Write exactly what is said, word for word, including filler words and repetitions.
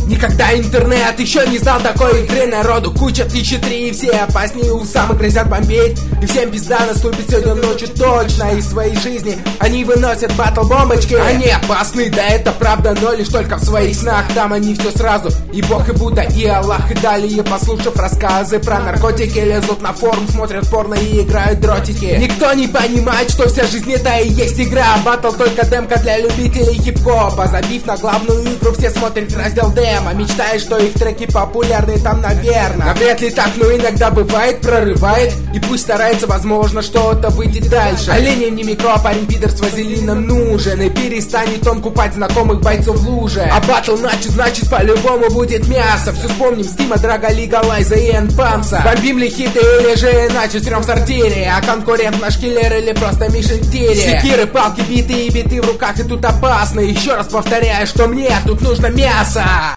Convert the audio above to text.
Никогда интернет еще не знал такой игры. Народу куча тысячи три, и все опаснее у самых грозят бомбить. И всем пизда наступит сегодня ночью точно. Из своей жизни они выносят батл-бомбочки. Они опасны, да это правда, но лишь только в своих снах. Там они все сразу, и Бог, и Будда, и Аллах. И далее, послушав рассказы про наркотики, лезут на форум, смотрят порно и играют дротики. Никто не понимает, что вся жизнь это и есть игра. Батл только демка для любителей хип-хопа. Забив на главную игру, все смотрят раздел демо. Мечтая, что их треки популярны там, наверное. Но вряд ли так, но иногда бывает, прорывает. И пусть старается, возможно, что-то выйдет дальше. Оленя не микро, парень пидор с вазелином нужен. И перестанет он купать знакомых бойцов в луже. А батл начат, значит по-любому будет мясо. Все вспомним Стима, Драга, Лигалайза и Энпамса. Бомбим ли хиты или же иначе стрём с артиллерии. А конкурент наш киллер или просто Мишин Терри. Секиры, палки, биты и биты в руках, и тут опасно. Еще раз повторяю, что мне тут нужно мясо.